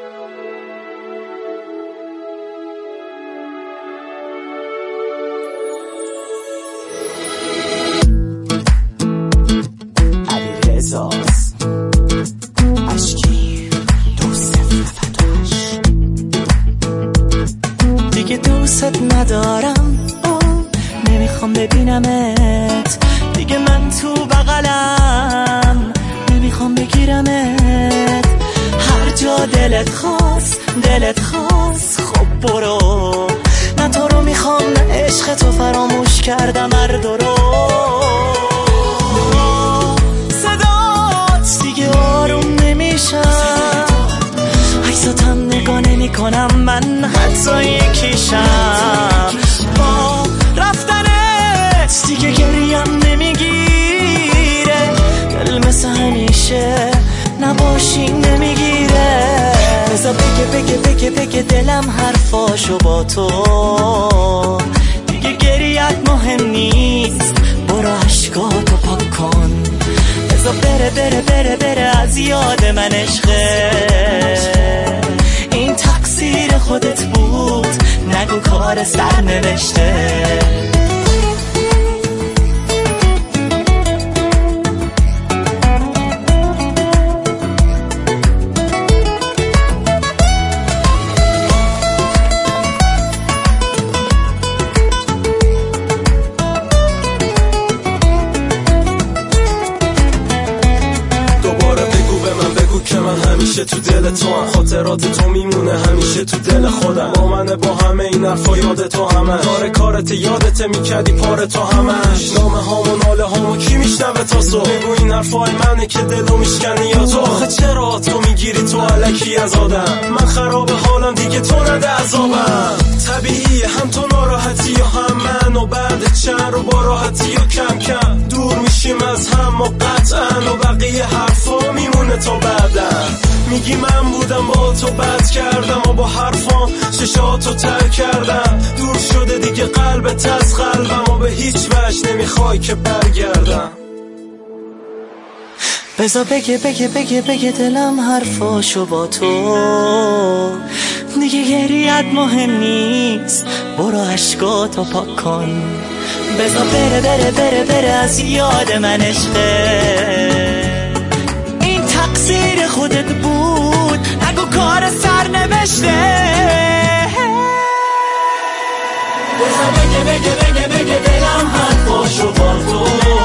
اشکی 2098 دیگه دوست ندارم، نمیخوام ببینمت دیگه، من تو بغلم نمیخوام بگیرمت، هر جا دلت خواست خب برو، نه تو رو میخوام نه عشق تو، فراموش کردم هر دو رو. صدات دیگه آروم نمیشم، عکساتم نگاه نمی کنم، من حتی یکیشم، با رفتنت دیگه گریم نمیگیره، دل مثل همیشه نباشی نمیگیره، بذار بگه دلم حرفاشو با تو، دیگه گریت مهم نیست، برو عشقاتو پاک کن، بذار بره از یاد من عشقه، این تقصیر خودت بود، نگو کار سر نوشته. همیشه تو دل تو هم، خاطرات تو میمونه همیشه تو دل خودم، با منه با همه این حرفا یاد تو همه، کارت یادت میکردی پار تو همش، نامه هامو ناله هامو کی میشنوه تا صبح، بگو این حرفای منه که دلو میشکنی یا تو، آخه چرا تو میگیری تو الکی از آدم، من خراب حالم دیگه تو نده عذابم، طبیعیه هم تو ناراحتی یا هم من، و بعد چند رو با راحتی و کم کم دور میشیم از هم و قطعا، و بقیه حرفا میمونه تا بعدم، میگی من بودم با تو بد کردم، و با حرفام چشاتو تر کردم، دور شده دیگه قلبت از قلبم، و به هیچ وجه نمیخوای که برگردم، بذار بگه دلم حرفاشو با تو، دیگه گریت مهم نیست، برو عشقاتو پاک کن، بذار بره از یاد من عشقه، این تقصیر خودت بود، نگو کار سر نوشته، بذار بگه دلم حرفاشو با تو،